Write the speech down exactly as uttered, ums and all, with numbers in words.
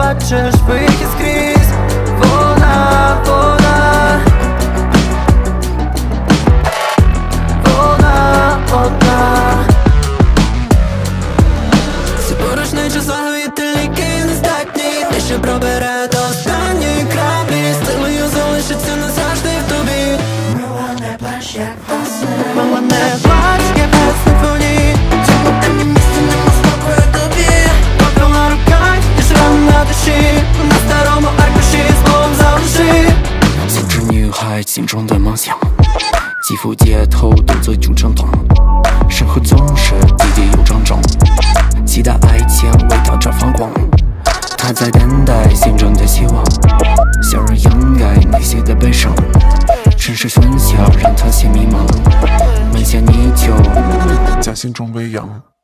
бачиш вихід скрізь. Вона, вона, вона одна. Всі поруч не часові ліки нездатні, те, що пробере до останньої краплі. Силою залишиться назавжди в тобі. Мила, не плач, як до сни. Мила, не плач, я без симфонії. Чому темні місці нема спокою тобі? Покрила рука, і шрам на душі. На старому аркуші словом залиши. 送之女孩心中的梦想，几幅街头独自就成痛，身后总是滴滴又怔怔，期待爱情为她绽放光。她在等待心中的希望，笑容掩盖内心的悲伤。城市喧嚣让她陷迷茫，门前泥鳅在心中微扬。